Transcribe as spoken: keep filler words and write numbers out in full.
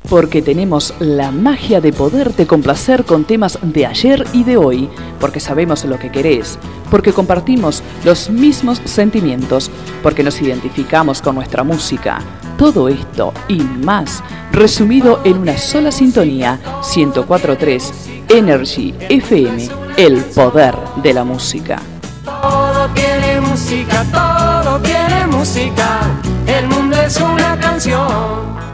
Porque tenemos la magia de poderte complacer con temas de ayer y de hoy, porque sabemos lo que querés, porque compartimos los mismos sentimientos, porque nos identificamos con nuestra música. Todo esto y más, resumido en una sola sintonía, ciento cuatro punto tres Energy F M, el poder de la música. Todo tiene música, todo tiene música, el mundo es una canción.